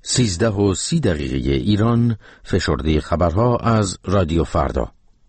13:30 ایران، فشرده خبرها از رادیو فردا.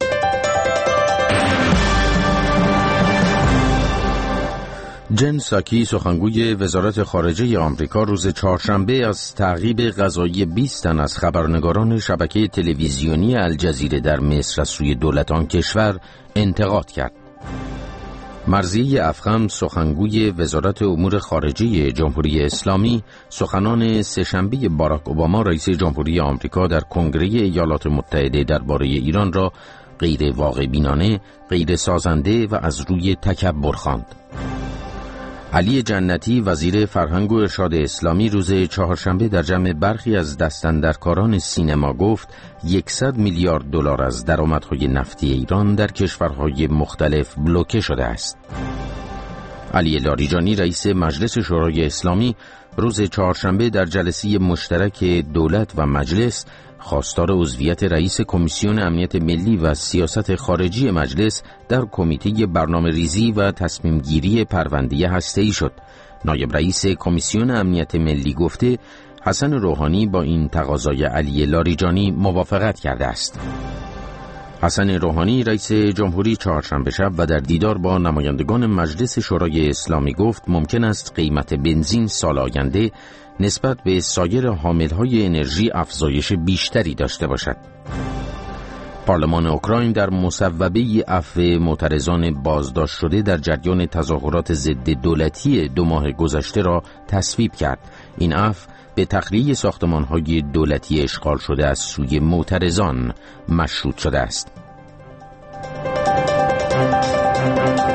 جن ساکی، سخنگوی وزارت خارجه آمریکا، روز چهارشنبه از تعقیب قضایی 20 تن از خبرنگاران شبکه تلویزیونی الجزیره در مصر از سوی دولت آن کشور انتقاد کرد. مرضیه افخم، سخنگوی وزارت امور خارجه جمهوری اسلامی، سخنان سه‌شنبه باراک اوباما رئیس جمهوری آمریکا در کنگره ایالات متحده درباره ایران را غیر واقع بینانه، غیر سازنده و از روی تکبر خواند. علی جنتی، وزیر فرهنگ و ارشاد اسلامی، روز چهارشنبه در جمع برخی از دستاندرکاران سینما گفت 100 میلیارد دلار از درآمدهای نفتی ایران در کشورهای مختلف بلوکه شده است. علی لاریجانی، رئیس مجلس شورای اسلامی، روز چهارشنبه در جلسه مشترک دولت و مجلس خواستار عضویت رئیس کمیسیون امنیت ملی و سیاست خارجی مجلس در کمیته برنامه‌ریزی و تصمیم گیری پرونده هسته‌ای شد. نایب رئیس کمیسیون امنیت ملی گفته حسن روحانی با این تقاضای علی لاریجانی موافقت کرده است. حسن روحانی، رئیس جمهوری، چهارشنبه شب و در دیدار با نمایندگان مجلس شورای اسلامی گفت ممکن است قیمت بنزین سال آینده نسبت به سایر حاملهای انرژی افزایش بیشتری داشته باشد. پارلمان اوکراین در مصوبه عفو معترضان بازداشت شده در جریان تظاهرات ضد دولتی 2 ماه گذشته را تصویب کرد. این عفو به تخلیه ساختمان‌های دولتی اشغال شده از سوی معترضان مشروط شده است.